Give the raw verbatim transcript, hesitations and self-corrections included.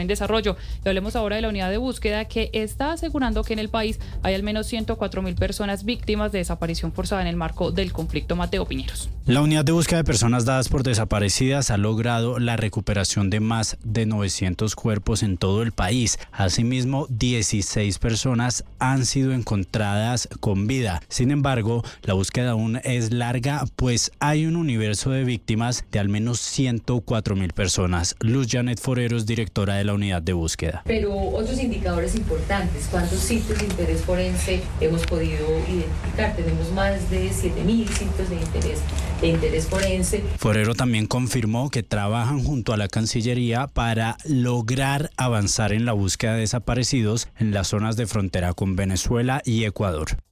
en desarrollo. Y hablemos ahora de la unidad de búsqueda, que está asegurando que en el país hay al menos ciento cuatro mil personas víctimas de desaparición forzada en el marco del conflicto. Mateo Piñeros. La unidad de búsqueda de personas dadas por desaparecidas ha logrado la recuperación de más de novecientos cuerpos en todo el país. Asimismo, dieciséis personas han sido encontradas con vida. Sin embargo, la búsqueda aún es larga, pues hay un universo de víctimas de al menos ciento cuatro mil personas. Luz Janet Foreros, directora de la unidad de búsqueda. Pero otros indicadores importantes, ¿cuántos sitios de interés forense hemos podido identificar? Tenemos más de siete mil sitios de interés, de interés forense. Forero también confirmó que trabajan junto a la Cancillería para lograr avanzar en la búsqueda de desaparecidos en las zonas de frontera con Venezuela y Ecuador.